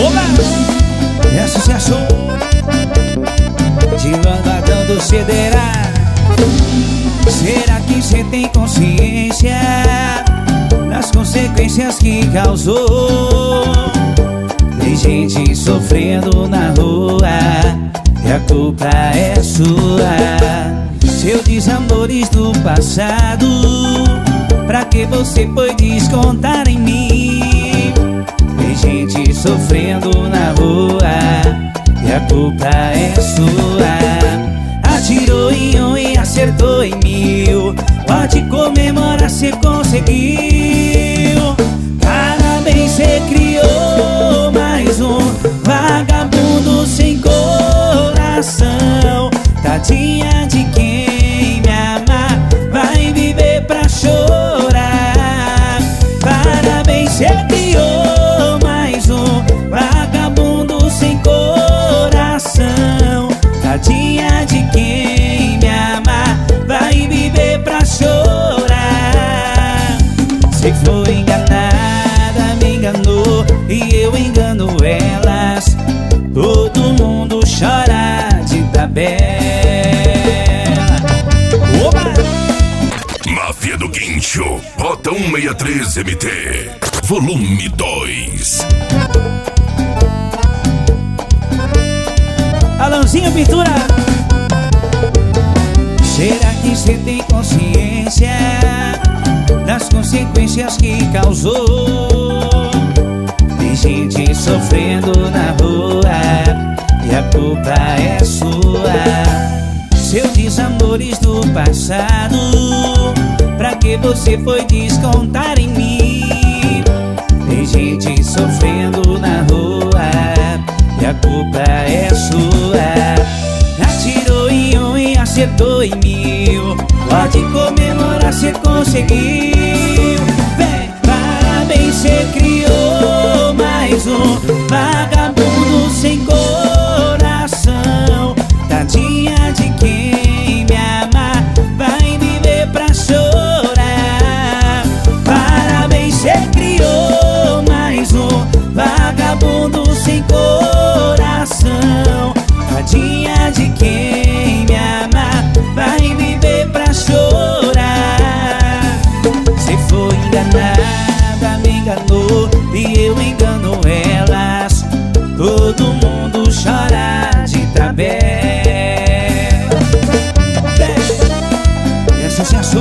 Olá, é sucesso. De lavadão do cederá. Será que cê tem consciência das consequências que causou? Tem gente sofrendo na rua e a culpa é sua. Seus desamores do passado, pra que você foi descontar em mim? Tem gente sofrendo na rua e a culpa é sua. Atirou em um e acertou em mil. Pode comemorar, cê conseguiu. Parabéns, cê criou mais um vagabundo sem coração. Tadinha de quem me ama, vai viver pra chorar. Parabéns, cê criou mais um vagabundo sem coração. Tadinha de quem me ama, vai viver pra chorar. Cê foi enganada, me enganou e eu engano elas. Todo mundo chora de tabela. Oba! Máfia do Guincho, Rota 163 MT, Volume 2. Alãozinho Pintura. Será que cê tem consciência das consequências que causou? Tem gente sofrendo na rua e a culpa é sua. Seus desamores do passado, pra que você foi descontar em mim? Tem gente sofrendo na rua e a culpa é sua. Atirou em um e acertou em mil. Pode comemorar, cê conseguiu. Vem, parabéns, cê criou mais um vagabundo sem coração. Tadinha de quem me ama, vai viver pra chorar. Parabéns, cê criou mais um vagabundo sem coração. Tadinha de quem me ama, vai viver pra chorar. Cê foi enganada, me enganou e eu engano elas. Todo mundo chora de tabela. É sucesso.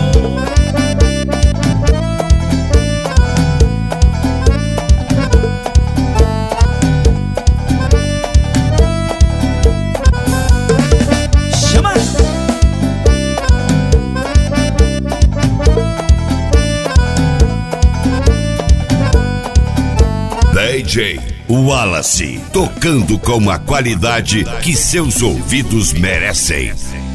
Chama! DJ Wallace, tocando com a qualidade que seus ouvidos merecem.